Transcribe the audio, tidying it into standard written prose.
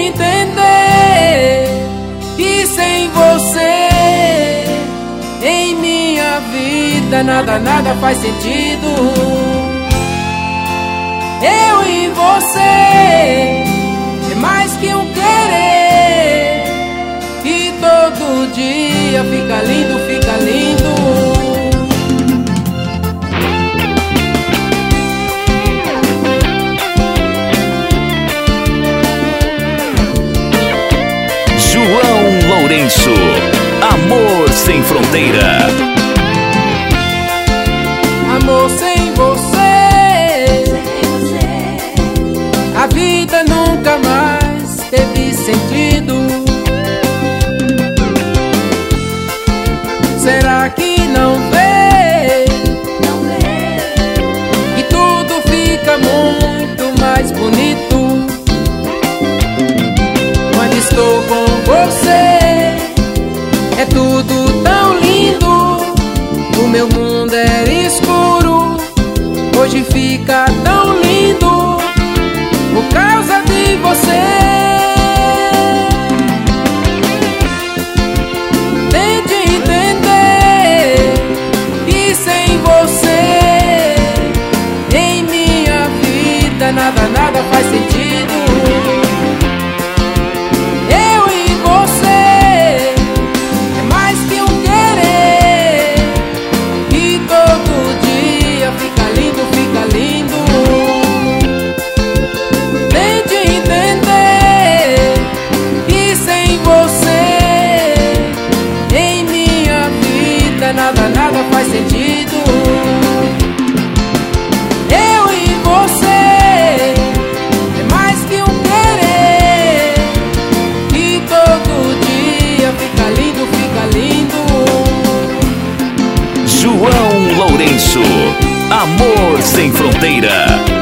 entender que sem você em minha vida nada faz sentido. Eu e você é mais que um querer, e todo dia fica lindo, fica lindo. João Lourenço, Amor Sem Fronteira. Amor sem você, a vida nunca mais teve sentido. Será que não vê? Que tudo fica muito mais bonito quando estou com você. É tudo tão lindo. O meu mundo era escuro, hoje fica tão lindo por causa de você. Tente entender que sem você em minha vida nada faz sentido. Eu e você é mais que um querer, e todo dia fica lindo, fica lindo. Tente entender que sem você em minha vida nada faz sentido. Eu e você é mais que um querer, e todo dia fica lindo, fica lindo. João Lourenço, Amor Sem Fronteira.